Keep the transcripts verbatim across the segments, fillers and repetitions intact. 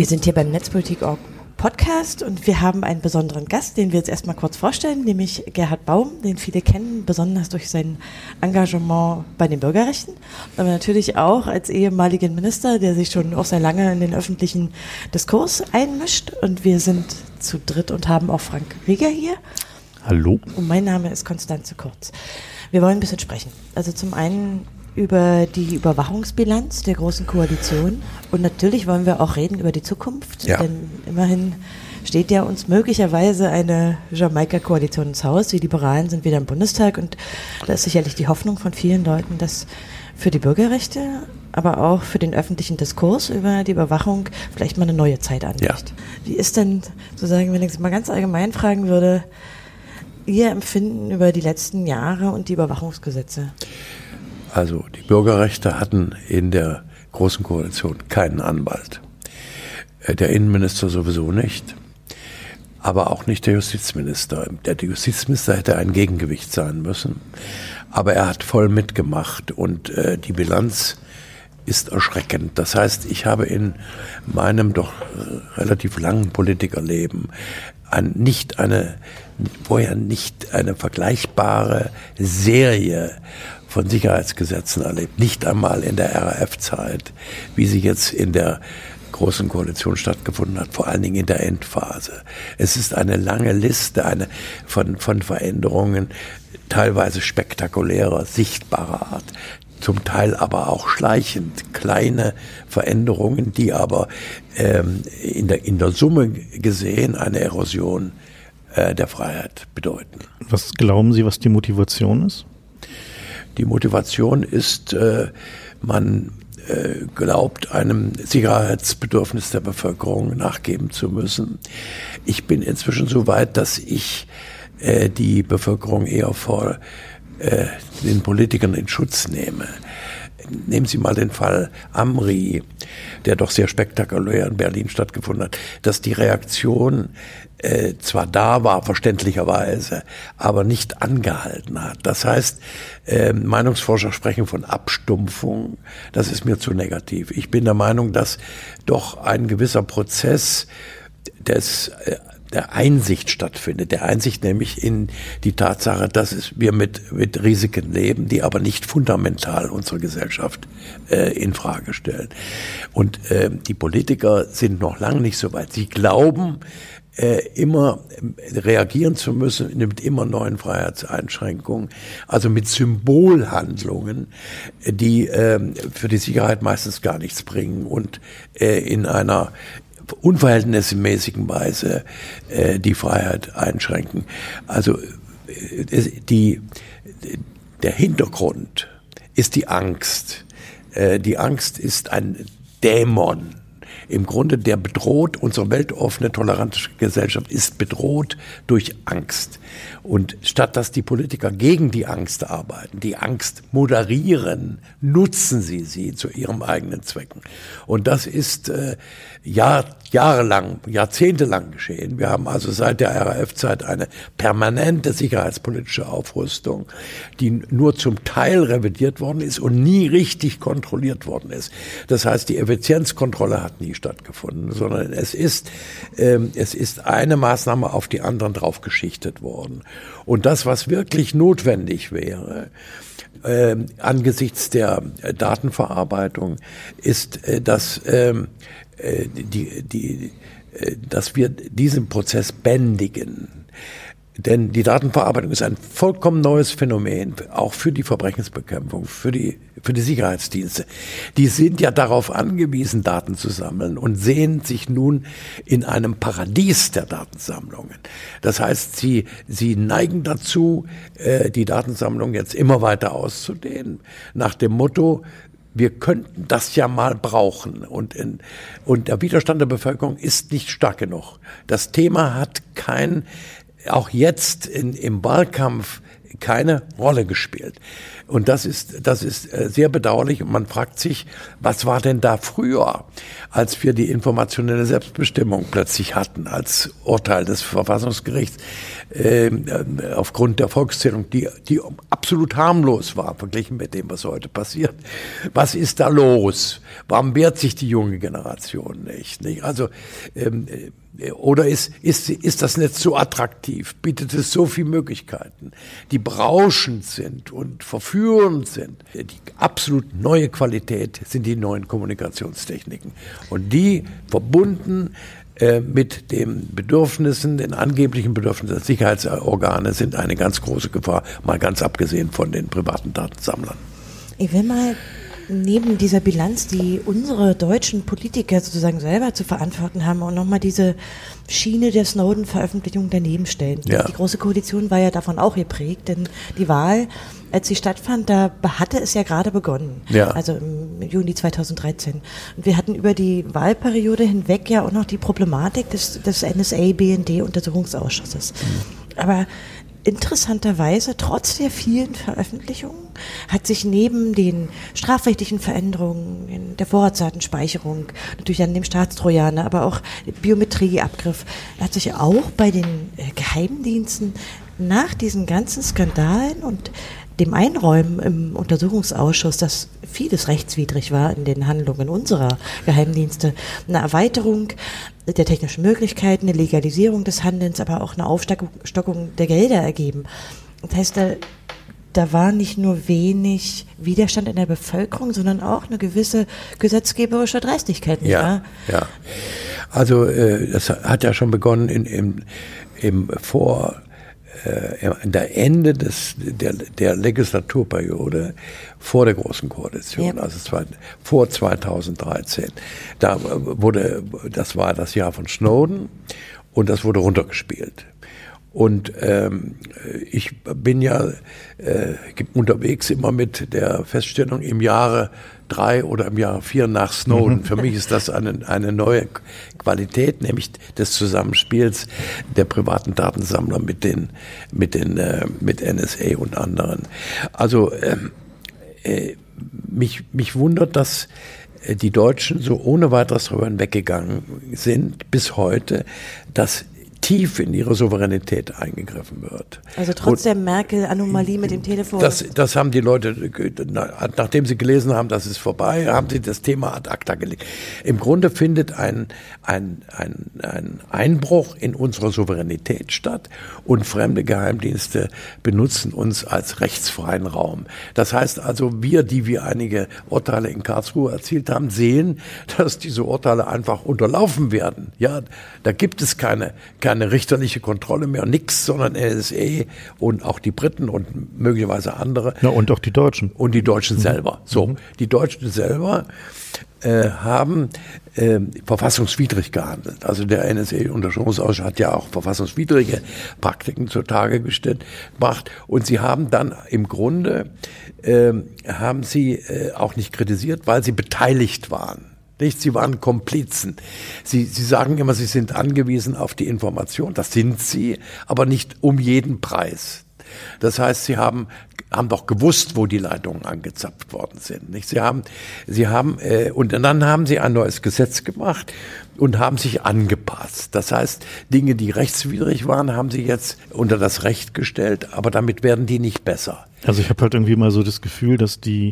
sind hier beim Netzpolitik Punkt org Podcast und wir haben einen besonderen Gast, den wir jetzt erstmal kurz vorstellen, nämlich Gerhard Baum, den viele kennen, besonders durch sein Engagement bei den Bürgerrechten, aber natürlich auch als ehemaligen Minister, der sich schon auch sehr lange in den öffentlichen Diskurs einmischt. Und wir sind zu dritt und haben auch Frank Rieger hier. Hallo. Und mein Name ist Konstanze Kurz. Wir wollen ein bisschen sprechen. Also zum einen über die Überwachungsbilanz der Großen Koalition und natürlich wollen wir auch reden über die Zukunft, ja. Denn immerhin steht ja uns möglicherweise eine Jamaika-Koalition ins Haus. Die Liberalen sind wieder im Bundestag und da ist sicherlich die Hoffnung von vielen Leuten, dass für die Bürgerrechte, aber auch für den öffentlichen Diskurs über die Überwachung vielleicht mal eine neue Zeit anbricht. Ja. Wie ist denn, sozusagen, wenn ich es mal ganz allgemein fragen würde, Ihr Empfinden über die letzten Jahre und die Überwachungsgesetze? Also die Bürgerrechte hatten in der Großen Koalition keinen Anwalt. Der Innenminister sowieso nicht, aber auch nicht der Justizminister. Der Justizminister hätte ein Gegengewicht sein müssen, aber er hat voll mitgemacht und äh, die Bilanz ist erschreckend. Das heißt, ich habe in meinem doch äh, relativ langen Politikerleben ein, nicht eine, vorher nicht eine vergleichbare Serie von Sicherheitsgesetzen erlebt. Nicht einmal in der R A F-Zeit, wie sie jetzt in der Großen Koalition stattgefunden hat, vor allen Dingen in der Endphase. Es ist eine lange Liste eine von, von Veränderungen, teilweise spektakulärer, sichtbarer Art, zum Teil aber auch schleichend, kleine Veränderungen, die aber ähm, in der, in der Summe gesehen eine Erosion äh, der Freiheit bedeuten. Was glauben Sie, was die Motivation ist? Die Motivation ist, äh, man äh, glaubt, einem Sicherheitsbedürfnis der Bevölkerung nachgeben zu müssen. Ich bin inzwischen so weit, dass ich äh, die Bevölkerung eher vor äh, den Politikern in Schutz nehme. Nehmen Sie mal den Fall Amri, der doch sehr spektakulär in Berlin stattgefunden hat, dass die Reaktion äh, zwar da war, verständlicherweise, aber nicht angehalten hat. Das heißt, äh, Meinungsforscher sprechen von Abstumpfung. Das ist mir zu negativ. Ich bin der Meinung, dass doch ein gewisser Prozess des äh, der Einsicht stattfindet, der Einsicht nämlich in die Tatsache, dass es, wir mit, mit Risiken leben, die aber nicht fundamental unsere Gesellschaft äh, in Frage stellen. Und äh, die Politiker sind noch lange nicht so weit. Sie glauben, äh, immer reagieren zu müssen mit immer neuen Freiheitseinschränkungen, also mit Symbolhandlungen, die äh, für die Sicherheit meistens gar nichts bringen und äh, in einer unverhältnismäßigen Weise äh, die Freiheit einschränken. Also äh, die, der Hintergrund ist die Angst. Äh, die Angst ist ein Dämon. Im Grunde, der bedroht, unsere weltoffene, tolerante Gesellschaft ist bedroht durch Angst. Und statt dass die Politiker gegen die Angst arbeiten, die Angst moderieren, nutzen sie sie zu ihrem eigenen Zwecken. Und das ist äh, Jahr, jahrelang, jahrzehntelang geschehen. Wir haben also seit der R A F-Zeit eine permanente sicherheitspolitische Aufrüstung, die nur zum Teil revidiert worden ist und nie richtig kontrolliert worden ist. Das heißt, die Effizienzkontrolle hat nie stattgefunden, sondern es ist, ähm, es ist eine Maßnahme auf die anderen draufgeschichtet worden. Und das, was wirklich notwendig wäre, äh, angesichts der Datenverarbeitung, ist, äh, dass, äh, die, die, äh, dass wir diesen Prozess bändigen. Denn die Datenverarbeitung ist ein vollkommen neues Phänomen, auch für die Verbrechensbekämpfung, für die, für die Sicherheitsdienste. Die sind ja darauf angewiesen, Daten zu sammeln und sehen sich nun in einem Paradies der Datensammlungen. Das heißt, sie, sie neigen dazu, die Datensammlung jetzt immer weiter auszudehnen, nach dem Motto, wir könnten das ja mal brauchen. Und, in, und der Widerstand der Bevölkerung ist nicht stark genug. Das Thema hat kein Auch jetzt in, im Wahlkampf keine Rolle gespielt. Und das ist, das ist sehr bedauerlich. Und man fragt sich, was war denn da früher, als wir die informationelle Selbstbestimmung plötzlich hatten, als Urteil des Verfassungsgerichts äh, aufgrund der Volkszählung, die, die absolut harmlos war, verglichen mit dem, was heute passiert. Was ist da los? Warum wehrt sich die junge Generation nicht? nicht? Also, ähm, oder ist, ist, ist das Netz so attraktiv? Bietet es so viele Möglichkeiten, die berauschend sind und verführend sind? Die absolut neue Qualität sind die neuen Kommunikationstechniken. Und die verbunden äh, mit den Bedürfnissen, den angeblichen Bedürfnissen der Sicherheitsorgane sind eine ganz große Gefahr, mal ganz abgesehen von den privaten Datensammlern. Ich will mal neben dieser Bilanz, die unsere deutschen Politiker sozusagen selber zu verantworten haben, und nochmal diese Schiene der Snowden-Veröffentlichung daneben stellen. Ja. Die Große Koalition war ja davon auch geprägt, denn die Wahl, als sie stattfand, da hatte es ja gerade begonnen, ja. also im Juni zweitausenddreizehn. Und wir hatten über die Wahlperiode hinweg ja auch noch die Problematik des, des N S A-B N D-Untersuchungsausschusses. Mhm. Aber interessanterweise, trotz der vielen Veröffentlichungen, hat sich neben den strafrechtlichen Veränderungen in der Vorratsdatenspeicherung, natürlich an dem Staatstrojaner, aber auch Biometrieabgriff, hat sich auch bei den äh, Geheimdiensten nach diesen ganzen Skandalen und dem Einräumen im Untersuchungsausschuss, dass vieles rechtswidrig war in den Handlungen unserer Geheimdienste, eine Erweiterung der technischen Möglichkeiten, eine Legalisierung des Handelns, aber auch eine Aufstockung der Gelder ergeben. Das heißt, da, da war nicht nur wenig Widerstand in der Bevölkerung, sondern auch eine gewisse gesetzgeberische Dreistigkeit. Nicht ja, wahr? ja. Also äh, das hat ja schon begonnen in, im, im Vor an der Ende des, der, der Legislaturperiode vor der Großen Koalition, ja. also es war vor zweitausenddreizehn. Da wurde, das war das Jahr von Snowden und das wurde runtergespielt. Und ähm, ich bin ja äh, unterwegs immer mit der Feststellung im Jahre drei oder im Jahre vier nach Snowden. Mhm. Für mich ist das eine, eine neue Qualität, nämlich des Zusammenspiels der privaten Datensammler mit den, mit den, äh, mit N S A und anderen. Also ähm, äh, mich, mich wundert, dass äh, die Deutschen so ohne weiteres darüber hinweggegangen sind bis heute, dass tief in ihre Souveränität eingegriffen wird. Also trotz der Merkel-Anomalie mit dem Telefon. Das, das haben die Leute, nachdem sie gelesen haben, das ist vorbei, haben sie das Thema ad acta gelegt. Im Grunde findet ein, ein, ein, ein Einbruch in unsere Souveränität statt und fremde Geheimdienste benutzen uns als rechtsfreien Raum. Das heißt also, wir, die wir einige Urteile in Karlsruhe erzielt haben, sehen, dass diese Urteile einfach unterlaufen werden. Ja, da gibt es keine, keine keine richterliche Kontrolle mehr, nix, sondern N S A und auch die Briten und möglicherweise andere. Ja, und auch die Deutschen. Und die Deutschen mhm. selber. So, mhm. die Deutschen selber äh, haben äh, verfassungswidrig gehandelt. Also der N S A-Untersuchungsausschuss hat ja auch verfassungswidrige Praktiken zutage gestellt, gemacht. Und sie haben dann im Grunde, äh, haben sie äh, auch nicht kritisiert, weil sie beteiligt waren. Nicht? Sie waren Komplizen. Sie, sie sagen immer, sie sind angewiesen auf die Information. Das sind sie, aber nicht um jeden Preis. Das heißt, sie haben, haben doch gewusst, wo die Leitungen angezapft worden sind. Nicht? Sie haben, sie haben, äh, und dann haben sie ein neues Gesetz gemacht und haben sich angepasst. Das heißt, Dinge, die rechtswidrig waren, haben sie jetzt unter das Recht gestellt, aber damit werden die nicht besser. Also ich habe halt irgendwie mal so das Gefühl, dass die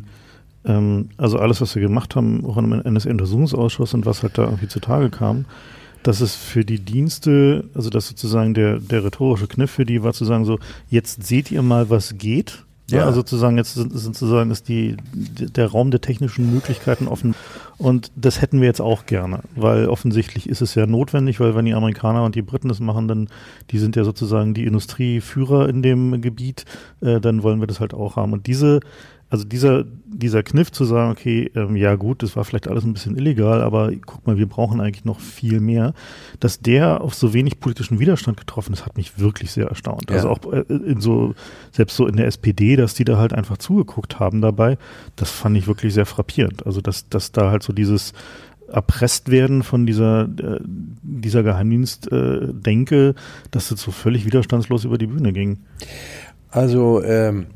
also alles, was wir gemacht haben, auch im N S A-Untersuchungsausschuss und was halt da irgendwie zutage kam, dass es für die Dienste, also dass sozusagen der, der rhetorische Kniff für die war zu sagen so, jetzt seht ihr mal, was geht. Ja. Also sozusagen, jetzt sind, sozusagen ist die, der Raum der technischen Möglichkeiten offen und das hätten wir jetzt auch gerne, weil offensichtlich ist es ja notwendig, weil wenn die Amerikaner und die Briten das machen, dann, die sind ja sozusagen die Industrieführer in dem Gebiet, äh, dann wollen wir das halt auch haben. Und diese Also dieser, dieser Kniff zu sagen, okay, ähm, ja gut, das war vielleicht alles ein bisschen illegal, aber guck mal, wir brauchen eigentlich noch viel mehr, dass der auf so wenig politischen Widerstand getroffen ist, hat mich wirklich sehr erstaunt. Ja. Also auch äh, in so, selbst so in der S P D, dass die da halt einfach zugeguckt haben dabei, das fand ich wirklich sehr frappierend. Also dass, dass da halt so dieses, erpresst werden von dieser, äh, dieser Geheimdienst-Denke, äh, dass das so völlig widerstandslos über die Bühne ging? Also ähm,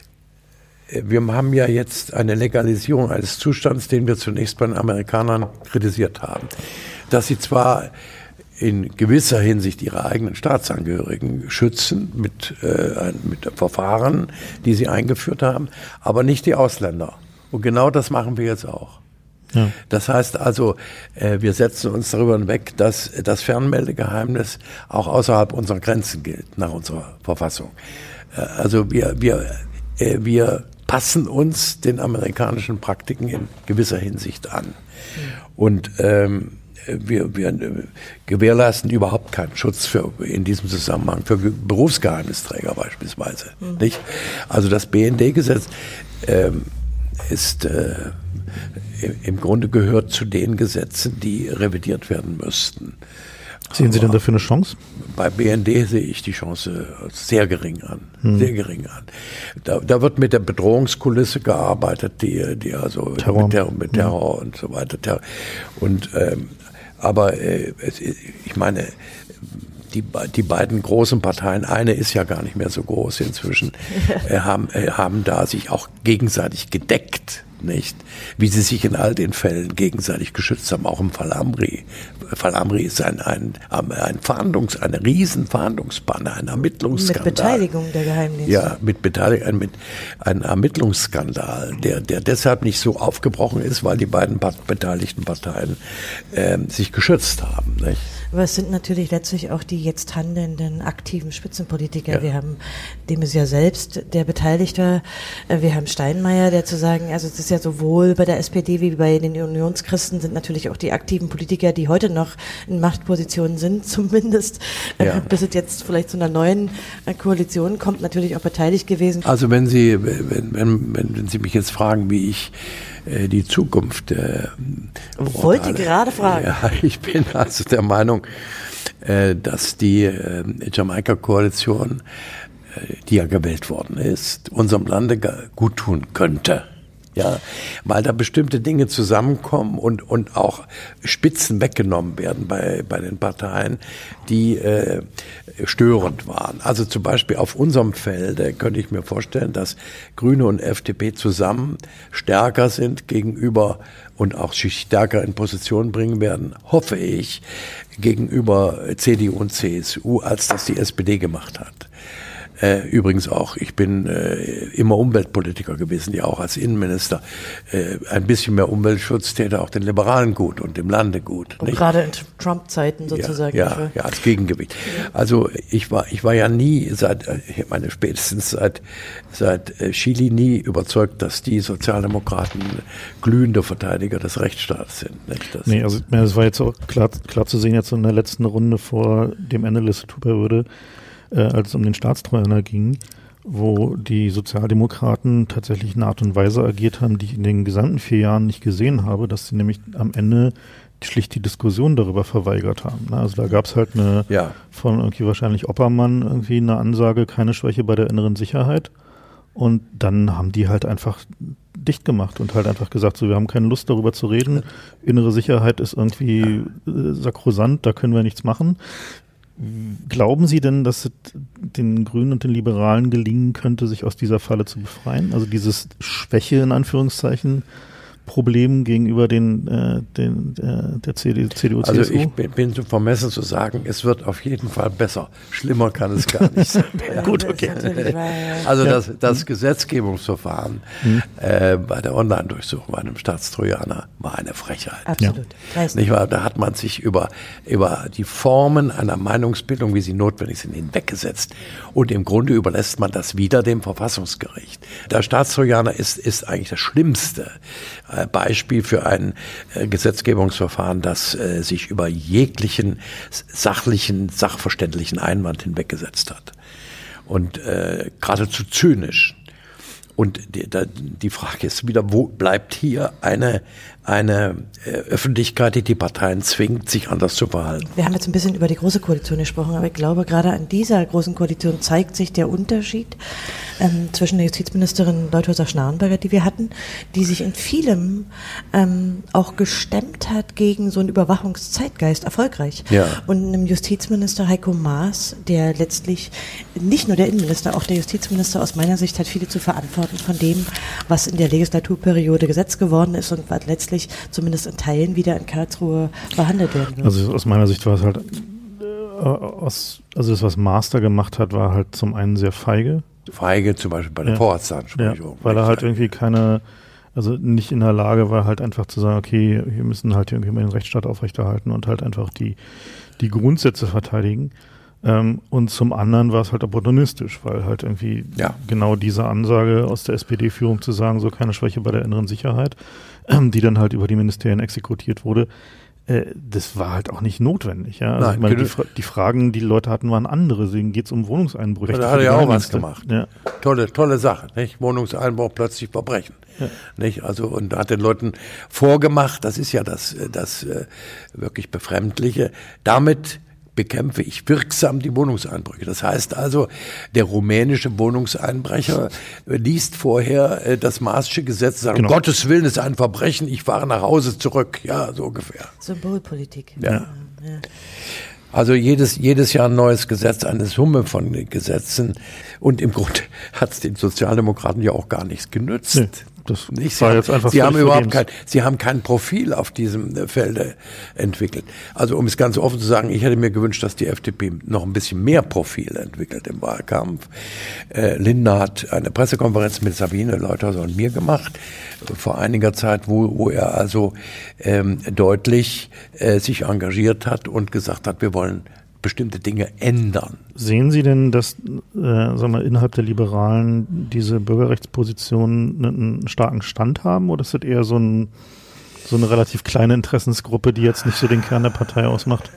wir haben ja jetzt eine Legalisierung eines Zustands, den wir zunächst bei den Amerikanern kritisiert haben. Dass sie zwar in gewisser Hinsicht ihre eigenen Staatsangehörigen schützen mit, äh, mit Verfahren, die sie eingeführt haben, aber nicht die Ausländer. Und genau das machen wir jetzt auch. Ja. Das heißt also, äh, wir setzen uns darüber hinweg, dass das Fernmeldegeheimnis auch außerhalb unserer Grenzen gilt, nach unserer Verfassung. Äh, also wir, wir, äh, wir passen uns den amerikanischen Praktiken in gewisser Hinsicht an. Mhm. Und ähm, wir, wir gewährleisten überhaupt keinen Schutz für, in diesem Zusammenhang für Berufsgeheimnisträger beispielsweise. Mhm. Nicht? Also das B N D-Gesetz ähm, ist äh, im Grunde gehört zu den Gesetzen, die revidiert werden müssten. Sehen Sie denn dafür eine Chance? Bei B N D sehe ich die Chance sehr gering an, hm. sehr gering an. Da, da wird mit der Bedrohungskulisse gearbeitet, die, die also Terror. mit Terror, mit Terror hm. und so weiter. Und ähm, aber äh, es, ich meine, die, die beiden großen Parteien, eine ist ja gar nicht mehr so groß inzwischen, äh, haben, äh, haben da sich auch gegenseitig gedeckt. Nicht, wie sie sich in all den Fällen gegenseitig geschützt haben, auch im Fall Amri. Fall Amri ist ein, ein, ein Fahndungs, eine riesen Fahndungspanne, ein Ermittlungsskandal. Mit Beteiligung der Geheimdienste. Ja, mit Beteiligung, mit ein Ermittlungsskandal, der, der deshalb nicht so aufgebrochen ist, weil die beiden beteiligten Parteien äh, sich geschützt haben. Nicht? Aber es sind natürlich letztlich auch die jetzt handelnden aktiven Spitzenpolitiker. Ja. Wir haben de Maizière selbst, der beteiligt war. Wir haben Steinmeier, der zu sagen, also es ist ja sowohl bei der S P D wie bei den Unionschristen sind natürlich auch die aktiven Politiker, die heute noch in Machtpositionen sind, zumindest ja. bis es jetzt vielleicht zu einer neuen Koalition kommt, natürlich auch beteiligt gewesen. Also wenn Sie, wenn, wenn, wenn Sie mich jetzt fragen, wie ich äh, die Zukunft äh, wollte gerade fragen. Ja, ich bin also der Meinung, äh, dass die äh, Jamaika-Koalition, äh, die ja gewählt worden ist, unserem Lande gut tun könnte. Ja, weil da bestimmte Dinge zusammenkommen und und auch Spitzen weggenommen werden bei bei den Parteien, die äh, störend waren. Also zum Beispiel auf unserem Feld äh, könnte ich mir vorstellen, dass Grüne und F D P zusammen stärker sind gegenüber und auch sich stärker in Position bringen werden, hoffe ich, gegenüber C D U und C S U, als das die S P D gemacht hat. Äh, übrigens auch, ich bin äh, immer Umweltpolitiker gewesen, ja auch als Innenminister. Äh, ein bisschen mehr Umweltschutz täte auch den Liberalen gut und dem Lande gut. Und gerade in Trump-Zeiten sozusagen. Ja, ja, ja, als Gegengewicht. Ja. Also ich war, ich war ja nie seit, ich meine spätestens seit seit Chile nie überzeugt, dass die Sozialdemokraten glühende Verteidiger des Rechtsstaats sind. Nicht? Das nee, also es war jetzt auch klar, klar zu sehen jetzt in der letzten Runde vor dem Ende der Legislaturperiode, äh, als es um den Staatstrojaner ging, wo die Sozialdemokraten tatsächlich in einer Art und Weise agiert haben, die ich in den gesamten vier Jahren nicht gesehen habe, dass sie nämlich am Ende schlicht die Diskussion darüber verweigert haben. Also da gab es halt eine ja. von irgendwie wahrscheinlich Oppermann irgendwie eine Ansage, keine Schwäche bei der inneren Sicherheit. Und dann haben die halt einfach dicht gemacht und halt einfach gesagt, so, wir haben keine Lust darüber zu reden. Innere Sicherheit ist irgendwie äh, sakrosant, da können wir nichts machen. Glauben Sie denn, dass es den Grünen und den Liberalen gelingen könnte, sich aus dieser Falle zu befreien? Also dieses Schwäche in Anführungszeichen Problem gegenüber den, äh, den äh, der C D U, C D U, C S U? Also ich bin, bin so vermessen zu sagen, es wird auf jeden Fall besser. Schlimmer kann es gar nicht sein. Gut, okay. Also das, das Gesetzgebungsverfahren mhm. äh, bei der Online-Durchsuchung bei einem Staatstrojaner war eine Frechheit. Absolut. Ja. Nicht wahr? Da hat man sich über, über die Formen einer Meinungsbildung, wie sie notwendig sind, hinweggesetzt. Und im Grunde überlässt man das wieder dem Verfassungsgericht. Der Staatstrojaner ist, ist eigentlich das Schlimmste Beispiel für ein äh, Gesetzgebungsverfahren, das äh, sich über jeglichen sachlichen, sachverständlichen Einwand hinweggesetzt hat. Und äh, geradezu zynisch. Und die, die Frage ist wieder, wo bleibt hier eine, eine Öffentlichkeit, die die Parteien zwingt, sich anders zu verhalten? Wir haben jetzt ein bisschen über die Große Koalition gesprochen, aber ich glaube, gerade an dieser Großen Koalition zeigt sich der Unterschied ähm, zwischen der Justizministerin Leuthäuser-Schnarrenberger, die wir hatten, die sich in vielem ähm, auch gestemmt hat gegen so einen Überwachungszeitgeist, erfolgreich. Ja. Und einem Justizminister Heiko Maas, der letztlich nicht nur der Innenminister, auch der Justizminister aus meiner Sicht hat viele zu verantworten von dem, was in der Legislaturperiode Gesetz geworden ist und was letztlich zumindest in Teilen wieder in Karlsruhe behandelt werden wird. Also aus meiner Sicht war es halt, äh, aus, also das, was Master gemacht hat, war halt zum einen sehr feige. Feige zum Beispiel bei der ja. Vorratsansprechung. Ja, weil er halt irgendwie keine, also nicht in der Lage war, halt einfach zu sagen, okay, wir müssen halt irgendwie mal den Rechtsstaat aufrechterhalten und halt einfach die, die Grundsätze verteidigen. Ähm, und zum anderen war es halt opportunistisch, weil halt irgendwie ja. genau diese Ansage aus der S P D-Führung zu sagen, so keine Schwäche bei der inneren Sicherheit, ähm, die dann halt über die Ministerien exekutiert wurde, äh, das war halt auch nicht notwendig. Ja? Also Nein, ich meine, die, Fra- die Fragen, die die Leute hatten, waren andere. Deswegen geht es um Wohnungseinbrüche. Da hat er ja auch was gemacht. Ja. Tolle, tolle Sache. Nicht? Wohnungseinbruch, plötzlich Verbrechen. Ja. Nicht? Also, und hat den Leuten vorgemacht, das ist ja das, das äh, wirklich Befremdliche, damit bekämpfe ich wirksam die Wohnungseinbrüche. Das heißt also, der rumänische Wohnungseinbrecher liest vorher das Maasche Gesetz, sagt, genau. Um Gottes Willen ist ein Verbrechen, ich fahre nach Hause zurück. Ja, so ungefähr. Symbolpolitik. Ja. ja. Also jedes, jedes Jahr ein neues Gesetz, eine Summe von Gesetzen. Und im Grunde hat es den Sozialdemokraten ja auch gar nichts genützt. Nee. Das nicht. war Sie, jetzt einfach Sie haben überhaupt kein, Sie haben kein Profil auf diesem Felde entwickelt. Also um es ganz offen zu sagen, ich hätte mir gewünscht, dass die F D P noch ein bisschen mehr Profil entwickelt im Wahlkampf. Äh, Lindner hat eine Pressekonferenz mit Sabine Leuthäuser und mir gemacht vor einiger Zeit, wo, wo er also ähm, deutlich äh, sich engagiert hat und gesagt hat, wir wollen bestimmte Dinge ändern. Sehen Sie denn, dass äh, sagen wir, innerhalb der Liberalen diese Bürgerrechtspositionen einen starken Stand haben, oder ist das eher so, ein, so eine relativ kleine Interessensgruppe, die jetzt nicht so den Kern der Partei ausmacht?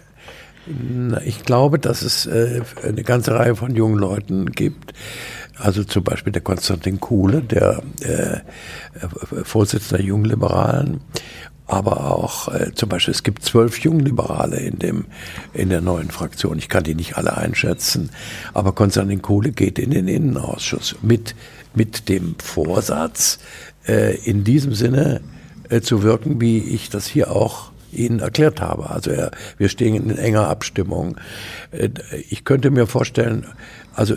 Na, ich glaube, dass es äh, eine ganze Reihe von jungen Leuten gibt. Also zum Beispiel der Konstantin Kuhle, der äh, Vorsitzende der Jungen Liberalen. Aber auch äh, zum Beispiel, es gibt zwölf Jungliberale in dem in der neuen Fraktion. Ich kann die nicht alle einschätzen, aber Konstantin Kuhle geht in den Innenausschuss mit mit dem Vorsatz, äh, in diesem Sinne äh, zu wirken, wie ich das hier auch Ihnen erklärt habe. Also er, wir stehen in enger Abstimmung. Äh, ich könnte mir vorstellen, also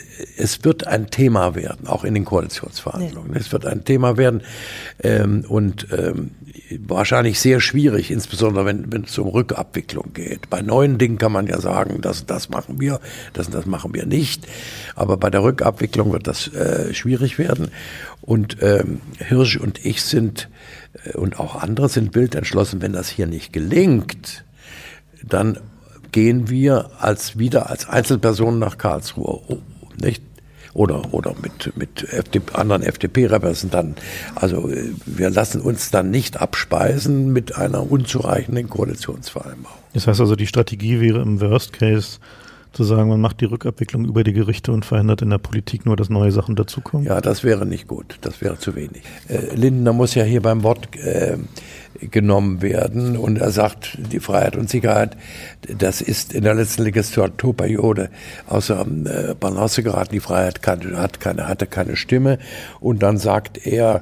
es wird ein Thema werden, auch in den Koalitionsverhandlungen. Nee. Es wird ein Thema werden ähm, und ähm, wahrscheinlich sehr schwierig, insbesondere wenn, wenn es um Rückabwicklung geht. Bei neuen Dingen kann man ja sagen, das, das machen wir, das, das machen wir nicht. Aber bei der Rückabwicklung wird das äh, schwierig werden. Und ähm, Hirsch und ich sind äh, und auch andere sind wild entschlossen, wenn das hier nicht gelingt, dann gehen wir als wieder als Einzelpersonen nach Karlsruhe, nicht? Oder, oder mit, mit F D P, anderen F D P-Repräsentanten. Also wir lassen uns dann nicht abspeisen mit einer unzureichenden Koalitionsvereinbarung. Das heißt also, die Strategie wäre im Worst Case zu sagen, man macht die Rückabwicklung über die Gerichte und verhindert in der Politik nur, dass neue Sachen dazukommen? Ja, das wäre nicht gut. Das wäre zu wenig. Äh, Lindner muss ja hier beim Wort äh, genommen werden und er sagt, die Freiheit und Sicherheit, das ist in der letzten Legislaturperiode außer äh, Balance geraten. Die Freiheit kann, hat keine, hatte keine Stimme. Und dann sagt er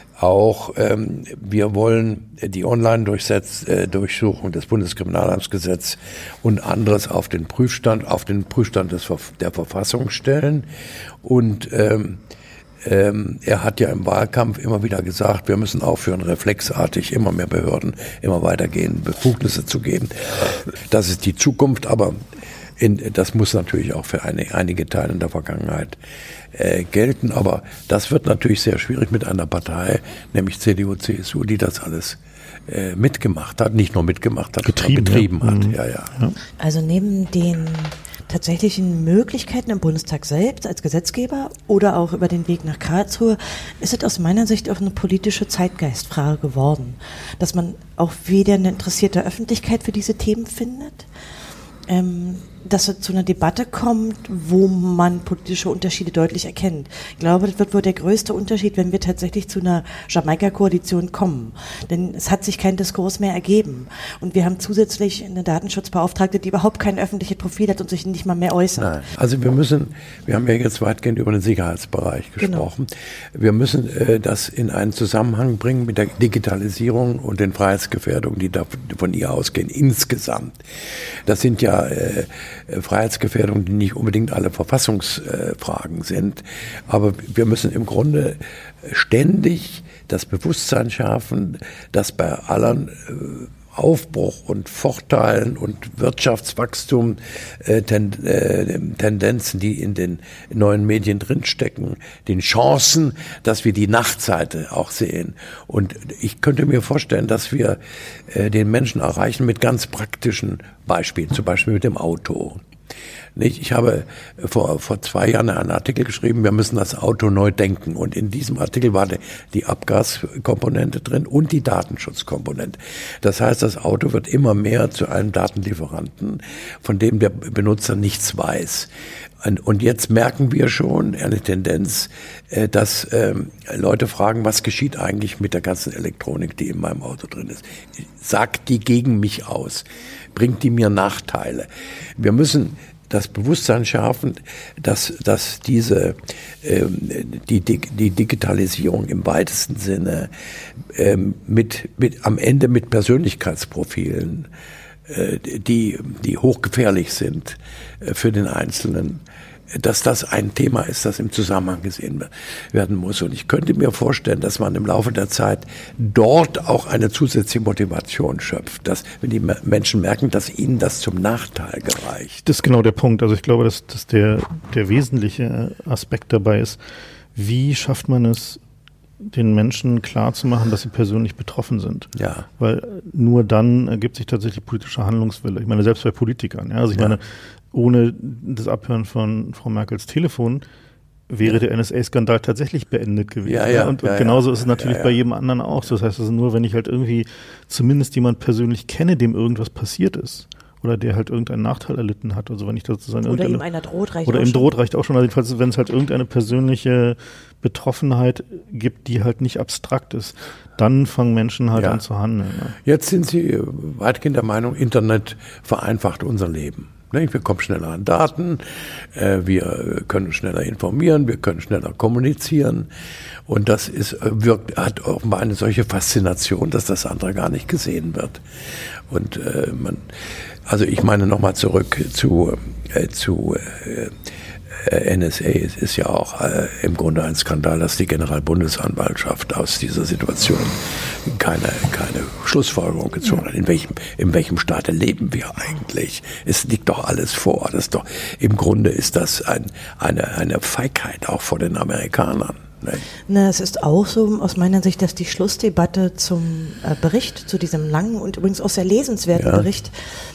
auch, ähm, wir wollen die Online-Durchsuchung des Bundeskriminalamtsgesetzes und anderes auf den Prüfstand, auf den Prüfstand des, der Verfassung stellen. Und ähm, ähm, er hat ja im Wahlkampf immer wieder gesagt, wir müssen aufhören, reflexartig immer mehr Behörden immer weitergehen, Befugnisse zu geben. Das ist die Zukunft, aber in, das muss natürlich auch für eine, einige Teile in der Vergangenheit äh, gelten. Aber das wird natürlich sehr schwierig mit einer Partei, nämlich C D U, C S U, die das alles äh, mitgemacht hat, nicht nur mitgemacht hat, getrieben, getrieben ja. hat. Mhm. Ja, ja. Also neben den tatsächlichen Möglichkeiten im Bundestag selbst als Gesetzgeber oder auch über den Weg nach Karlsruhe ist es aus meiner Sicht auch eine politische Zeitgeistfrage geworden, dass man auch wieder eine interessierte Öffentlichkeit für diese Themen findet. Ähm, dass es zu einer Debatte kommt, wo man politische Unterschiede deutlich erkennt. Ich glaube, das wird wohl der größte Unterschied, wenn wir tatsächlich zu einer Jamaika-Koalition kommen. Denn es hat sich kein Diskurs mehr ergeben. Und wir haben zusätzlich eine Datenschutzbeauftragte, die überhaupt kein öffentliches Profil hat und sich nicht mal mehr äußert. Nein. Also wir müssen, wir haben ja jetzt weitgehend über den Sicherheitsbereich gesprochen. Genau. Wir müssen äh, das in einen Zusammenhang bringen mit der Digitalisierung und den Freiheitsgefährdungen, die da von ihr ausgehen, insgesamt. Das sind ja äh, Freiheitsgefährdungen, die nicht unbedingt alle Verfassungsfragen äh, sind. Aber wir müssen im Grunde ständig das Bewusstsein schärfen, dass bei allen äh, Aufbruch und Vorteilen und Wirtschaftswachstum äh, ten, äh, Tendenzen, die in den neuen Medien drinstecken, den Chancen, dass wir die Nachtseite auch sehen. Und ich könnte mir vorstellen, dass wir äh, den Menschen erreichen mit ganz praktischen Beispielen, zum Beispiel mit dem Auto. Nicht? Ich habe vor, vor zwei Jahren einen Artikel geschrieben, wir müssen das Auto neu denken. Und in diesem Artikel war die, die Abgaskomponente drin und die Datenschutzkomponente. Das heißt, das Auto wird immer mehr zu einem Datenlieferanten, von dem der Benutzer nichts weiß. Und jetzt merken wir schon eine Tendenz, dass Leute fragen, was geschieht eigentlich mit der ganzen Elektronik, die in meinem Auto drin ist? Sagt die gegen mich aus? Bringt die mir Nachteile? Wir müssen das Bewusstsein schärfen, dass, dass diese, ähm, die, die Digitalisierung im weitesten Sinne ähm, mit, mit, am Ende mit Persönlichkeitsprofilen, äh, die, die hochgefährlich sind äh, für den Einzelnen, dass das ein Thema ist, das im Zusammenhang gesehen werden muss. Und ich könnte mir vorstellen, dass man im Laufe der Zeit dort auch eine zusätzliche Motivation schöpft, dass wenn die Menschen merken, dass ihnen das zum Nachteil gereicht. Das ist genau der Punkt. Also ich glaube, dass, dass der, der wesentliche Aspekt dabei ist, wie schafft man es, den Menschen klarzumachen, dass sie persönlich betroffen sind. Ja. Weil nur dann ergibt sich tatsächlich politischer Handlungswille. Ich meine, selbst bei Politikern. Ja? Also ich ja. meine, ohne das Abhören von Frau Merkels Telefon wäre ja. der N S A-Skandal tatsächlich beendet gewesen. Ja, ja, und, ja, und genauso ja, ist es natürlich ja, ja. bei jedem anderen auch. Das heißt, also nur wenn ich halt irgendwie zumindest jemand persönlich kenne, dem irgendwas passiert ist oder der halt irgendeinen Nachteil erlitten hat. Also wenn ich da sozusagen oder ihm einer droht, reicht Oder auch ihm schon. droht, reicht auch schon. Also jedenfalls, wenn es halt irgendeine persönliche Betroffenheit gibt, die halt nicht abstrakt ist, dann fangen Menschen halt ja. an zu handeln. Ne? Jetzt sind Sie weitgehend der Meinung, Internet vereinfacht unser Leben. Wir kommen schneller an Daten, wir können schneller informieren, wir können schneller kommunizieren. Und das ist, wirkt, hat offenbar eine solche Faszination, dass das andere gar nicht gesehen wird. Und äh, man, also ich meine nochmal zurück zu, äh, zu äh, N S A. Es ist ja auch äh, im Grunde ein Skandal, dass die Generalbundesanwaltschaft aus dieser Situation keine, keine Schlussfolgerung gezogen hat. In welchem, in welchem Staate leben wir eigentlich? Es liegt doch alles vor. Das ist doch, im Grunde ist das ein, eine, eine Feigheit auch vor den Amerikanern. Ne? Na, es ist auch so aus meiner Sicht, dass die Schlussdebatte zum äh, Bericht, zu diesem langen und übrigens auch sehr lesenswerten ja. Bericht,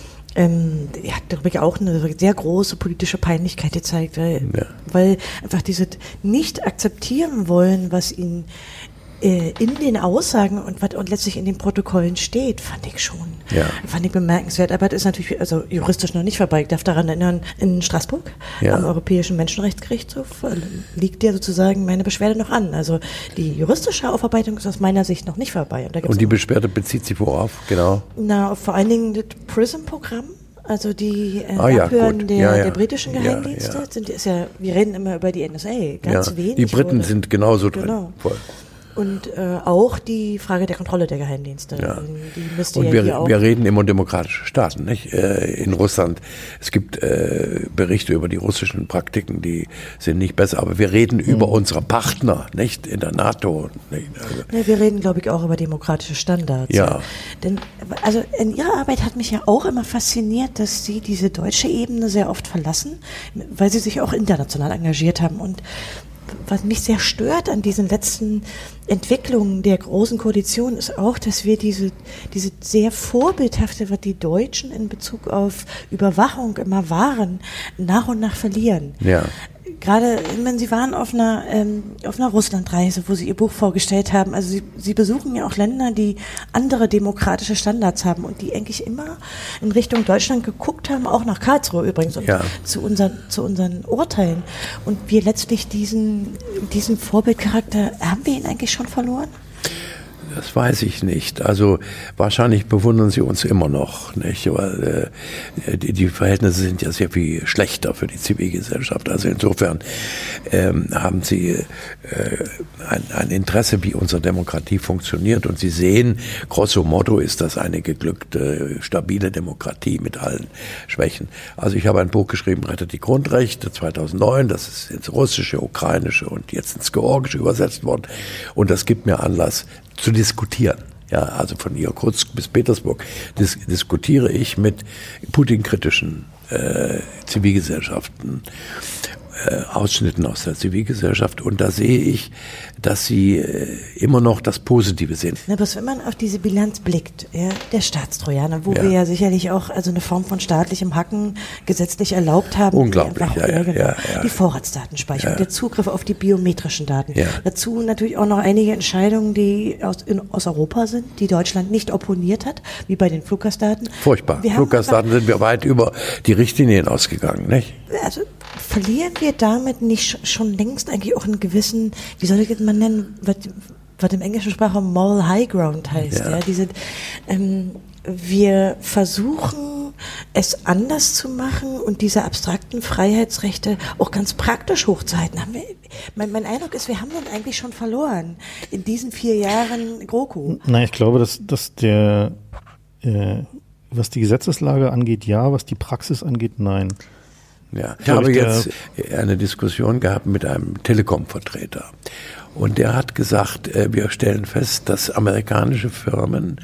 Ähm, er hat, glaube ich, auch eine sehr große politische Peinlichkeit gezeigt, weil, ja. weil einfach diese nicht akzeptieren wollen, was ihnen äh, in den Aussagen und, was, und letztlich in den Protokollen steht, fand ich schon, ja. fand ich bemerkenswert. Aber das ist natürlich also juristisch noch nicht vorbei. Ich darf daran erinnern, in Straßburg, ja. am Europäischen Menschenrechtsgerichtshof, äh, liegt ja sozusagen meine Beschwerde noch an. Also die juristische Aufarbeitung ist aus meiner Sicht noch nicht vorbei. Und, da gibt's und die Beschwerde bezieht sich worauf, genau? Na, vor allen Dingen das PRISM-Programm. Also die äh, ah, ja, Abhören der, ja, ja. der britischen Geheimdienste, ja, ja. Sind, ist ja, wir reden immer über die N S A, ganz ja, wenig. Die Briten wurde. sind genauso drin. Genau. Voll. Und äh, auch die Frage der Kontrolle der Geheimdienste. Ja. Die müsste und ja wir, hier auch wir reden immer demokratische Staaten, nicht? Äh, in Russland, es gibt äh, Berichte über die russischen Praktiken, die sind nicht besser, aber wir reden mhm. über unsere Partner, nicht? In der NATO. Nicht? Also, ja, wir reden, glaube ich, auch über demokratische Standards. Ja. ja. Denn, also in Ihrer Arbeit hat mich ja auch immer fasziniert, dass Sie diese deutsche Ebene sehr oft verlassen, weil Sie sich auch international engagiert haben. Und was mich sehr stört an diesen letzten Entwicklungen der großen Koalition ist auch, dass wir diese, diese sehr vorbildhafte, was die Deutschen in Bezug auf Überwachung immer waren, nach und nach verlieren. Ja. gerade, ich meine, Sie waren auf einer, ähm, auf einer Russlandreise, wo Sie Ihr Buch vorgestellt haben. Also Sie, Sie besuchen ja auch Länder, die andere demokratische Standards haben und die eigentlich immer in Richtung Deutschland geguckt haben, auch nach Karlsruhe übrigens und ja. zu unseren, zu unseren Urteilen. Und wir letztlich diesen, diesen Vorbildcharakter, haben wir ihn eigentlich schon verloren? Das weiß ich nicht. Also wahrscheinlich bewundern sie uns immer noch, nicht? Weil äh, die, die Verhältnisse sind ja sehr viel schlechter für die Zivilgesellschaft. Also insofern ähm, haben sie äh, ein, ein Interesse, wie unsere Demokratie funktioniert. Und sie sehen, grosso modo ist das eine geglückte, stabile Demokratie mit allen Schwächen. Also ich habe ein Buch geschrieben, Rettet die Grundrechte, zweitausendneun. Das ist ins Russische, Ukrainische und jetzt ins Georgische übersetzt worden. Und das gibt mir Anlass zu diskutieren. Ja, also von Irkutsk bis Petersburg dis- diskutiere ich mit Putin-kritischen äh, Zivilgesellschaften, äh, Ausschnitten aus der Zivilgesellschaft, und da sehe ich, dass sie äh, immer noch das Positive sehen. Na, bloß wenn man auf diese Bilanz blickt, ja, der Staatstrojaner, wo ja. wir ja sicherlich auch also eine Form von staatlichem Hacken gesetzlich erlaubt haben. Unglaublich, die, ja, ja, genau, ja, ja. Die Vorratsdatenspeicherung, ja. der Zugriff auf die biometrischen Daten. Ja. Dazu natürlich auch noch einige Entscheidungen, die aus, in, aus Europa sind, die Deutschland nicht opponiert hat, wie bei den Fluggastdaten. Furchtbar. Wir Fluggastdaten sind wir weit über die Richtlinien ausgegangen, nicht? Also verlieren wir damit nicht schon längst eigentlich auch einen gewissen, wie soll ich das mal nennen, was, was im englischen Sprachraum Moral High Ground heißt. Ja. Ja, diese, ähm, wir versuchen es anders zu machen und diese abstrakten Freiheitsrechte auch ganz praktisch hochzuhalten. Haben wir, mein, mein Eindruck ist, wir haben dann eigentlich schon verloren in diesen vier Jahren GroKo. Nein, ich glaube, dass, dass der, äh, was die Gesetzeslage angeht, ja, was die Praxis angeht, nein. Ja, ich habe jetzt eine Diskussion gehabt mit einem Telekom-Vertreter und der hat gesagt, wir stellen fest, dass amerikanische Firmen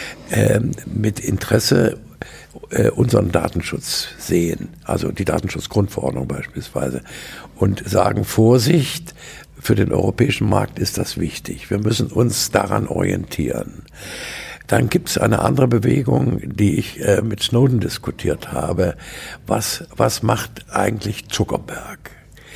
mit Interesse unseren Datenschutz sehen, also die Datenschutzgrundverordnung beispielsweise, und sagen, Vorsicht, für den europäischen Markt ist das wichtig, wir müssen uns daran orientieren. Dann gibt es eine andere Bewegung, die ich äh, mit Snowden diskutiert habe. Was, was macht eigentlich Zuckerberg?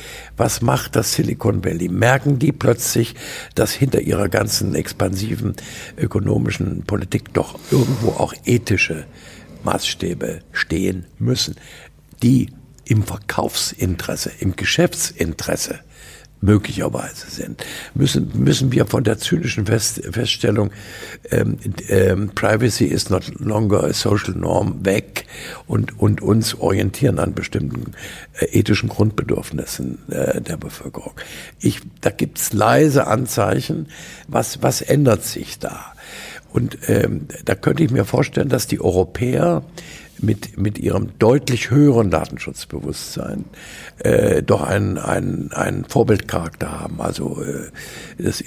Was macht das Silicon Valley? Merken die plötzlich, dass hinter ihrer ganzen expansiven ökonomischen Politik doch irgendwo auch ethische Maßstäbe stehen müssen, die im Verkaufsinteresse, im Geschäftsinteresse möglicherweise sind, müssen müssen wir von der zynischen Fest, Feststellung ähm, ähm, Privacy is not longer a social norm weg und und uns orientieren an bestimmten äh, ethischen Grundbedürfnissen äh, der Bevölkerung. Ich, da gibt's leise Anzeichen, was was ändert sich da? Und ähm, da könnte ich mir vorstellen, dass die Europäer mit mit ihrem deutlich höheren Datenschutzbewusstsein äh, doch einen einen einen Vorbildcharakter haben, also äh, das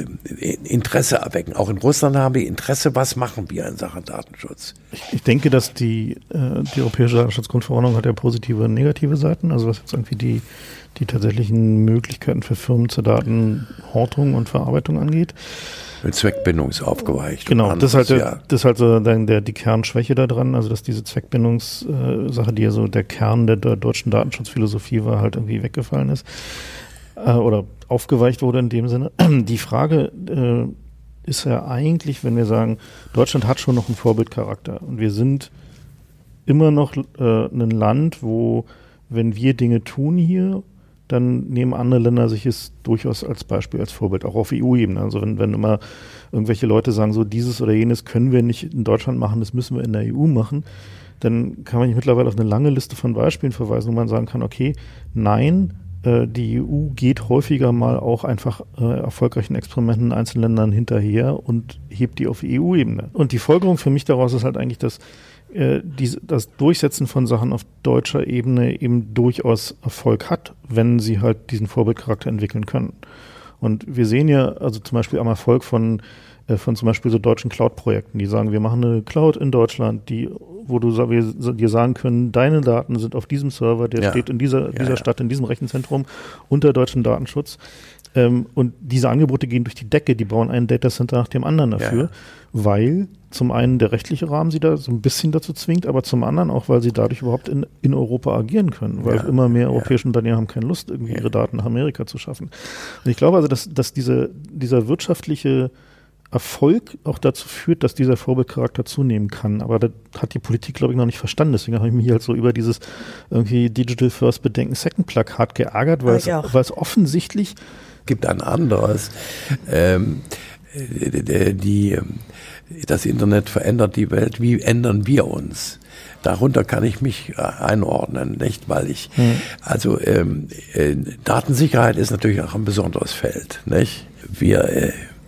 Interesse erwecken. Auch in Russland haben wir Interesse, was machen wir in Sachen Datenschutz? Ich, ich denke, dass die äh, die Europäische Datenschutzgrundverordnung hat ja positive und negative Seiten, also was jetzt irgendwie die die tatsächlichen Möglichkeiten für Firmen zur Datenhortung und Verarbeitung angeht. Mit Zweckbindung ist aufgeweicht. Genau, das ist halt, der, ja. das ist halt so dann der, die Kernschwäche da dran, also dass diese Zweckbindungssache, die ja so der Kern der, der deutschen Datenschutzphilosophie war, halt irgendwie weggefallen ist äh, oder aufgeweicht wurde in dem Sinne. Die Frage äh, ist ja eigentlich, wenn wir sagen, Deutschland hat schon noch einen Vorbildcharakter und wir sind immer noch äh, ein Land, wo, wenn wir Dinge tun hier, dann nehmen andere Länder sich es durchaus als Beispiel, als Vorbild, auch auf E U-Ebene. Also wenn, wenn immer irgendwelche Leute sagen, so dieses oder jenes können wir nicht in Deutschland machen, das müssen wir in der E U machen, dann kann man mittlerweile auf eine lange Liste von Beispielen verweisen, wo man sagen kann, okay, nein, äh, die E U geht häufiger mal auch einfach äh, erfolgreichen Experimenten in einzelnen Ländern hinterher und hebt die auf E U-Ebene. Und die Folgerung für mich daraus ist halt eigentlich, dass Die, das Durchsetzen von Sachen auf deutscher Ebene eben durchaus Erfolg hat, wenn sie halt diesen Vorbildcharakter entwickeln können. Und wir sehen ja also zum Beispiel am Erfolg von äh, von zum Beispiel so deutschen Cloud-Projekten, die sagen, wir machen eine Cloud in Deutschland, die, wo du wir dir sagen können, deine Daten sind auf diesem Server, der ja. steht in dieser, ja, dieser ja. Stadt, in diesem Rechenzentrum unter deutschem Datenschutz. Ähm, und diese Angebote gehen durch die Decke, die bauen einen Datacenter nach dem anderen dafür, ja. weil zum einen der rechtliche Rahmen sie da so ein bisschen dazu zwingt, aber zum anderen auch, weil sie dadurch überhaupt in, in Europa agieren können, weil ja. immer mehr ja. europäische Unternehmen haben keine Lust, irgendwie ja. ihre Daten nach Amerika zu schaffen. Und ich glaube also, dass, dass diese, dieser wirtschaftliche Erfolg auch dazu führt, dass dieser Vorbildcharakter zunehmen kann. Aber das hat die Politik, glaube ich, noch nicht verstanden. Deswegen habe ich mich halt so über dieses irgendwie Digital First Bedenken Second Plakat geärgert, weil, es, weil es offensichtlich gibt ein anderes. Ähm, die, die, das Internet verändert die Welt. Wie ändern wir uns? Darunter kann ich mich einordnen, nicht? Weil ich, hm. also ähm, äh, Datensicherheit ist natürlich auch ein besonderes Feld, nicht? Wir äh,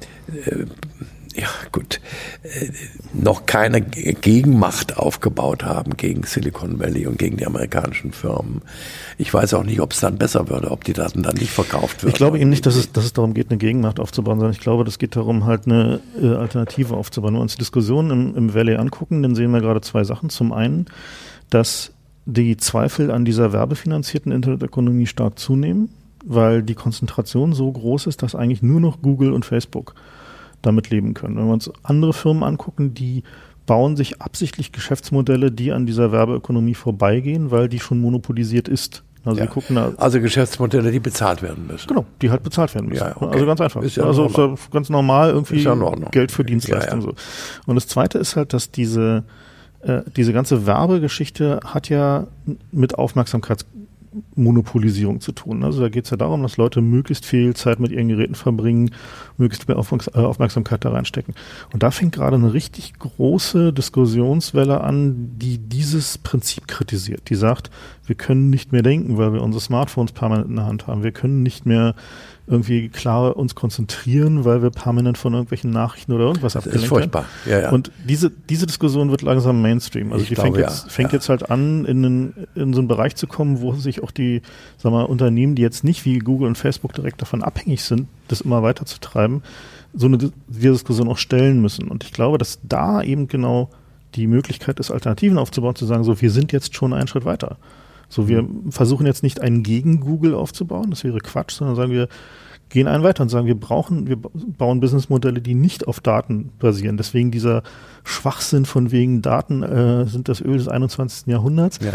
äh, ja gut, äh, noch keine Gegenmacht aufgebaut haben gegen Silicon Valley und gegen die amerikanischen Firmen. Ich weiß auch nicht, ob es dann besser würde, ob die Daten dann nicht verkauft würden. Ich glaube eben nicht, dass es, dass es darum geht, eine Gegenmacht aufzubauen, sondern ich glaube, das geht darum, halt eine äh, Alternative aufzubauen. Wenn wir uns die Diskussion im, im Valley angucken, dann sehen wir gerade zwei Sachen. Zum einen, dass die Zweifel an dieser werbefinanzierten Internetökonomie stark zunehmen, weil die Konzentration so groß ist, dass eigentlich nur noch Google und Facebook damit leben können. Wenn wir uns andere Firmen angucken, die bauen sich absichtlich Geschäftsmodelle, die an dieser Werbeökonomie vorbeigehen, weil die schon monopolisiert ist. Also, ja. wir gucken da, also Geschäftsmodelle, die bezahlt werden müssen. Genau, die halt bezahlt werden müssen. Ja, okay. Also ganz einfach. Ist ja also ist ja ganz normal irgendwie ja Geld für Dienstleistungen. Ja, ja. So. Und das Zweite ist halt, dass diese, äh, diese ganze Werbegeschichte hat ja mit Aufmerksamkeits Monopolisierung zu tun. Also da geht es ja darum, dass Leute möglichst viel Zeit mit ihren Geräten verbringen, möglichst mehr Aufmerksamkeit da reinstecken. Und da fängt gerade eine richtig große Diskussionswelle an, die dieses Prinzip kritisiert. Die sagt, wir können nicht mehr denken, weil wir unsere Smartphones permanent in der Hand haben. Wir können nicht mehr irgendwie klar uns konzentrieren, weil wir permanent von irgendwelchen Nachrichten oder irgendwas abgelenkt werden. Das ist furchtbar. Ja, ja. Und diese, diese Diskussion wird langsam Mainstream. Also ich die glaube, fängt, jetzt, ja. fängt ja. jetzt halt an, in, einen, in so einen Bereich zu kommen, wo sich auch die, sag mal, Unternehmen, die jetzt nicht wie Google und Facebook direkt davon abhängig sind, das immer weiter zu treiben, so eine die Diskussion auch stellen müssen. Und ich glaube, dass da eben genau die Möglichkeit ist, Alternativen aufzubauen, zu sagen, so, wir sind jetzt schon einen Schritt weiter. So, wir versuchen jetzt nicht einen gegen Google aufzubauen, das wäre Quatsch, sondern sagen wir, gehen einen weiter und sagen, wir brauchen, wir bauen Businessmodelle, die nicht auf Daten basieren. Deswegen dieser Schwachsinn von wegen Daten äh, sind das Öl des einundzwanzigsten Jahrhunderts. Ja.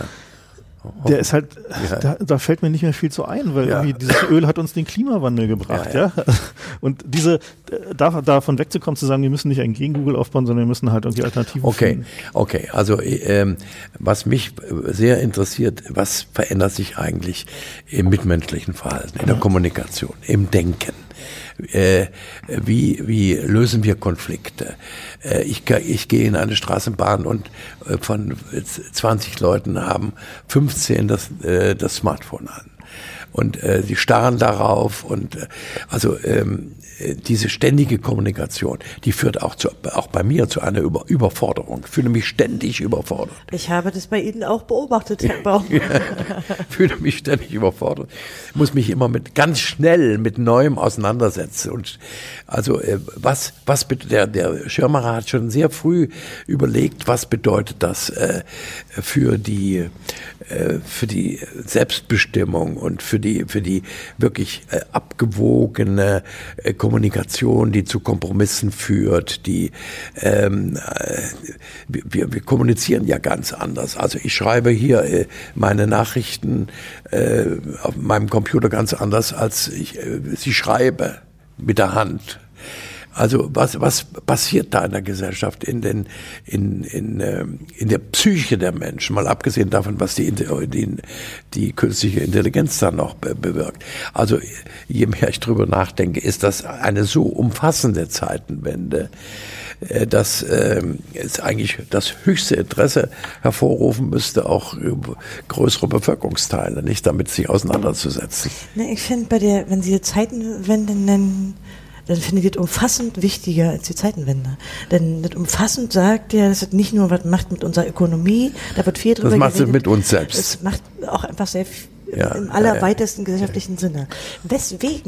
Der ist halt, ja. da, da fällt mir nicht mehr viel zu ein, weil ja. irgendwie dieses Öl hat uns den Klimawandel gebracht, ja. ja? Und diese, da, davon wegzukommen, zu sagen, wir müssen nicht einen gegen Google aufbauen, sondern wir müssen halt irgendwie Alternativen okay. finden. Okay, also ähm, was mich sehr interessiert, was verändert sich eigentlich im mitmenschlichen Verhalten, in der Kommunikation, im Denken? Äh, wie, wie lösen wir Konflikte? Äh, ich, ich gehe in eine Straßenbahn und äh, von zwanzig Leuten haben fünfzehn das, äh, das Smartphone an. Und äh, sie starren darauf und äh, also ähm, diese ständige Kommunikation, die führt auch zu, auch bei mir zu einer Über- Überforderung. Ich fühle mich ständig überfordert. Ich habe das bei Ihnen auch beobachtet, Herr Baum. Ja, fühle mich ständig überfordert. Muss mich immer mit ganz schnell mit Neuem auseinandersetzen. Und also äh, was was der der Schirmacher hat schon sehr früh überlegt, was bedeutet das äh, für die äh, für die Selbstbestimmung und für die für die wirklich äh, abgewogene äh, Kommunikation, die zu Kompromissen führt, die ähm, äh, wir, wir kommunizieren ja ganz anders. Also ich schreibe hier äh, meine Nachrichten äh, auf meinem Computer ganz anders, als ich äh, sie schreibe mit der Hand. Also was was passiert da in der Gesellschaft, in den in in in der Psyche der Menschen, mal abgesehen davon, was die die, die künstliche Intelligenz dann noch be- bewirkt. Also je mehr ich drüber nachdenke, ist das eine so umfassende Zeitenwende, dass äh, es eigentlich das höchste Interesse hervorrufen müsste, auch größere Bevölkerungsteile, nicht damit sich auseinanderzusetzen. Ne, ich finde, bei der, wenn Sie die Zeitenwende nennen, dann finde ich das umfassend wichtiger als die Zeitenwende. Denn das umfassend sagt ja, das hat nicht nur was macht mit unserer Ökonomie, da wird viel drüber geredet. Das macht geredet. es mit uns selbst. Es macht auch einfach sehr viel, ja, im allerweitesten ja, ja. gesellschaftlichen Sinne. Weswegen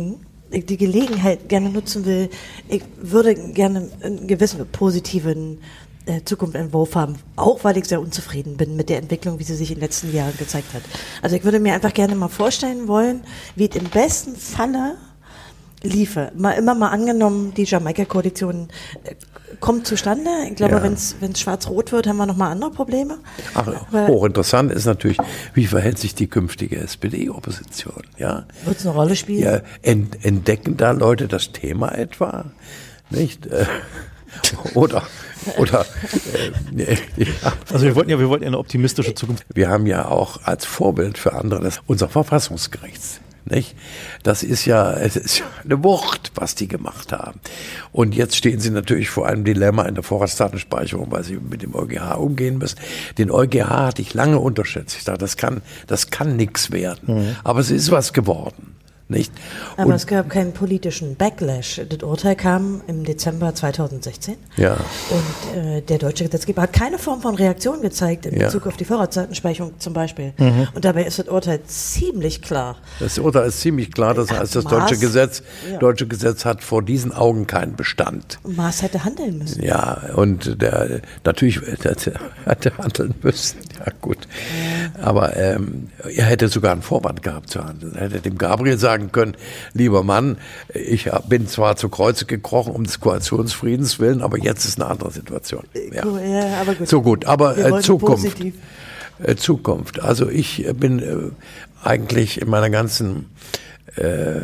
die Gelegenheit gerne nutzen will. Ich würde gerne einen gewissen positiven äh, Zukunftsentwurf haben, auch weil ich sehr unzufrieden bin mit der Entwicklung, wie sie sich in den letzten Jahren gezeigt hat. Also ich würde mir einfach gerne mal vorstellen wollen, wie es im besten Falle liefe. Mal immer mal angenommen, die Jamaika-Koalition äh, kommt zustande. Ich glaube, ja. wenn es schwarz-rot wird, haben wir nochmal andere Probleme. Ach, hochinteressant ist natürlich, wie verhält sich die künftige S P D-Opposition? Ja? Wird es eine Rolle spielen? Ja, ent, entdecken da Leute das Thema etwa? Nicht? Äh, oder oder äh, ja. Also wir wollten ja, wir wollten ja eine optimistische Zukunft. Wir haben ja auch als Vorbild für andere das unser Verfassungsgerichts. Nicht? Das ist ja, es ist ja eine Wucht, was die gemacht haben. Und jetzt stehen sie natürlich vor einem Dilemma in der Vorratsdatenspeicherung, weil sie mit dem EuGH umgehen müssen. Den EuGH hatte ich lange unterschätzt. Ich dachte, das kann, das kann nichts werden. Mhm. Aber es ist was geworden. Nicht? Aber und es gab keinen politischen Backlash. Das Urteil kam im Dezember zweitausendsechzehn. Ja. Und äh, der deutsche Gesetzgeber hat keine Form von Reaktion gezeigt in Bezug ja. auf die Vorratsdatenspeicherung zum Beispiel. Mhm. Und dabei ist das Urteil ziemlich klar. Das Urteil ist ziemlich klar. Das heißt, das deutsche Maß, Gesetz, ja. deutsche Gesetz hat vor diesen Augen keinen Bestand. Maß hätte handeln müssen. Ja, und der natürlich hätte, hätte handeln müssen. Ja, gut. Ja. Aber ähm, er hätte sogar einen Vorwand gehabt zu handeln. Er hätte dem Gabriel sagen können, lieber Mann, ich bin zwar zu Kreuze gekrochen um des Koalitionsfriedens willen, aber jetzt ist eine andere Situation. Ja, ja aber gut. So gut, aber äh, Zukunft. Positiv. Äh, Zukunft. Also ich bin äh, eigentlich in meiner ganzen äh,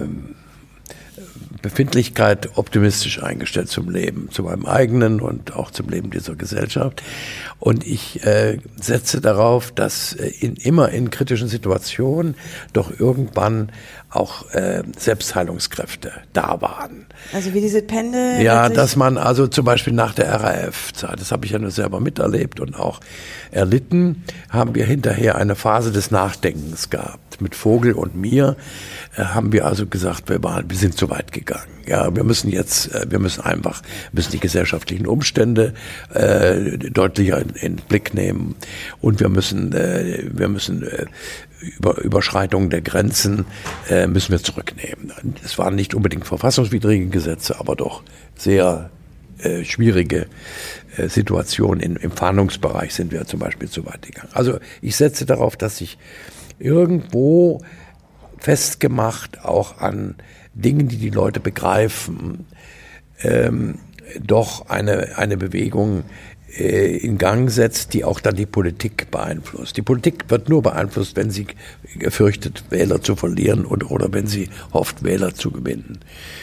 Befindlichkeit optimistisch eingestellt zum Leben, zu meinem eigenen und auch zum Leben dieser Gesellschaft. Und ich äh, setze darauf, dass äh, in, immer in kritischen Situationen doch irgendwann auch äh, Selbstheilungskräfte da waren. Also wie diese Pendel? Ja, dass man also zum Beispiel nach der R A F-Zeit, das habe ich ja nur selber miterlebt und auch erlitten, haben wir hinterher eine Phase des Nachdenkens gehabt. Mit Vogel und mir äh, haben wir also gesagt, wir, waren, wir sind zu weit gegangen. Ja, wir müssen jetzt, äh, wir müssen einfach, müssen die gesellschaftlichen Umstände äh, deutlicher in, in den Blick nehmen und wir müssen, äh, wir müssen äh, über Überschreitungen der Grenzen äh, müssen wir zurücknehmen. Es waren nicht unbedingt verfassungswidrige Gesetze, aber doch sehr äh, schwierige äh, Situationen. In, im Fahndungsbereich sind wir zum Beispiel zu weit gegangen. Also ich setze darauf, dass sich irgendwo festgemacht auch an Dingen, die die Leute begreifen, ähm, doch eine, eine Bewegung äh, in Gang setzt, die auch dann die Politik beeinflusst. Die Politik wird nur beeinflusst, wenn sie fürchtet, Wähler zu verlieren und, oder wenn sie hofft, Wähler zu gewinnen.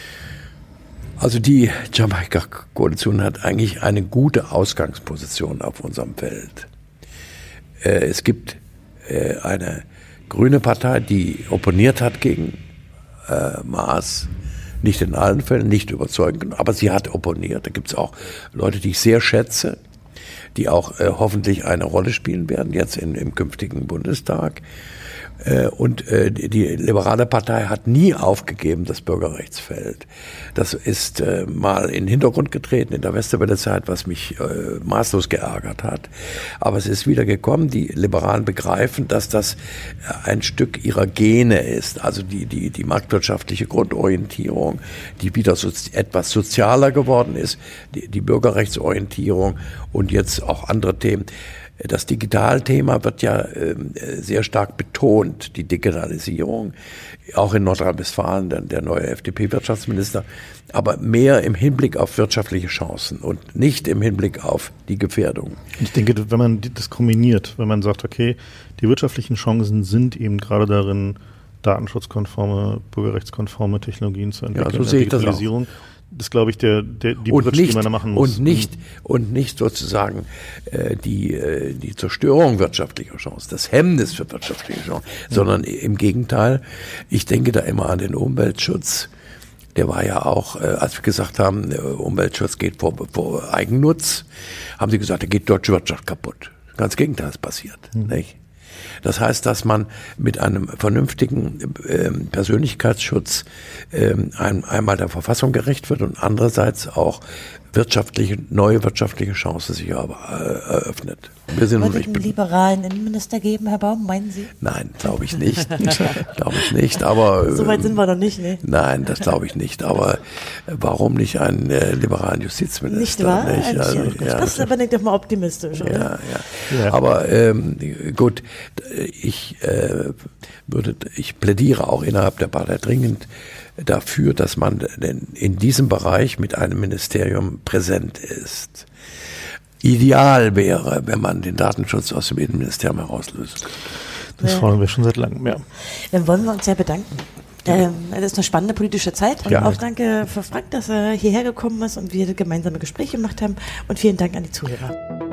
Also die Jamaika-Koalition hat eigentlich eine gute Ausgangsposition auf unserem Feld. Äh, es gibt äh, eine grüne Partei, die opponiert hat gegen äh, Maas. Nicht in allen Fällen, nicht überzeugend, aber sie hat opponiert. Da gibt es auch Leute, die ich sehr schätze, die auch äh, hoffentlich eine Rolle spielen werden, jetzt in, im künftigen Bundestag. Äh, und äh, die, die liberale Partei hat nie aufgegeben, das Bürgerrechtsfeld. Das ist äh, mal in den Hintergrund getreten in der Westerwelle-Zeit, was mich äh, maßlos geärgert hat. Aber es ist wieder gekommen. Die Liberalen begreifen, dass das ein Stück ihrer Gene ist. Also die, die, die marktwirtschaftliche Grundorientierung, die wieder so etwas sozialer geworden ist, die, die Bürgerrechtsorientierung und jetzt auch andere Themen. Das Digitalthema wird ja äh, sehr stark betont, die Digitalisierung, auch in Nordrhein-Westfalen, der, der neue F D P-Wirtschaftsminister, aber mehr im Hinblick auf wirtschaftliche Chancen und nicht im Hinblick auf die Gefährdung. Ich denke, wenn man das kombiniert, wenn man sagt, okay, die wirtschaftlichen Chancen sind eben gerade darin, datenschutzkonforme, bürgerrechtskonforme Technologien zu entwickeln, ja, so sehe ich das auch. Das ist, glaube ich, der, der, die und Bridge, nicht, die man da machen muss. Und nicht, und nicht sozusagen äh, die, äh, die Zerstörung wirtschaftlicher Chancen, das Hemmnis für wirtschaftliche Chancen, ja. sondern im Gegenteil. Ich denke da immer an den Umweltschutz. Der war ja auch, äh, als wir gesagt haben, Umweltschutz geht vor, vor Eigennutz, haben sie gesagt, da geht deutsche Wirtschaft kaputt. Ganz Gegenteil ist passiert, mhm. nicht? Das heißt, dass man mit einem vernünftigen äh, Persönlichkeitsschutz äh, ein, einmal der Verfassung gerecht wird und andererseits auch wirtschaftliche, neue wirtschaftliche Chance sich aber äh, eröffnet. Wir sind Wird es einen liberalen Innenminister geben, Herr Baum, meinen Sie? Nein, glaube ich nicht. glaube ich nicht, aber... So weit sind wir noch nicht, ne? Nein, das glaube ich nicht, aber warum nicht einen äh, liberalen Justizminister? Nicht wahr? Nicht? Also, ja, das ist aber nicht doch mal optimistisch, oder? Ja, ja. ja. Aber ähm, gut, ich äh, würde, ich plädiere auch innerhalb der Partei dringend dafür, dass man in diesem Bereich mit einem Ministerium präsent ist. Ideal wäre, wenn man den Datenschutz aus dem Innenministerium herauslösen könnte. Das ja. fordern wir schon seit langem, ja. Dann wollen wir uns sehr bedanken. Ähm, das ist eine spannende politische Zeit und ja. auch danke für Frank, dass er hierher gekommen ist und wir gemeinsame Gespräche gemacht haben und vielen Dank an die Zuhörer.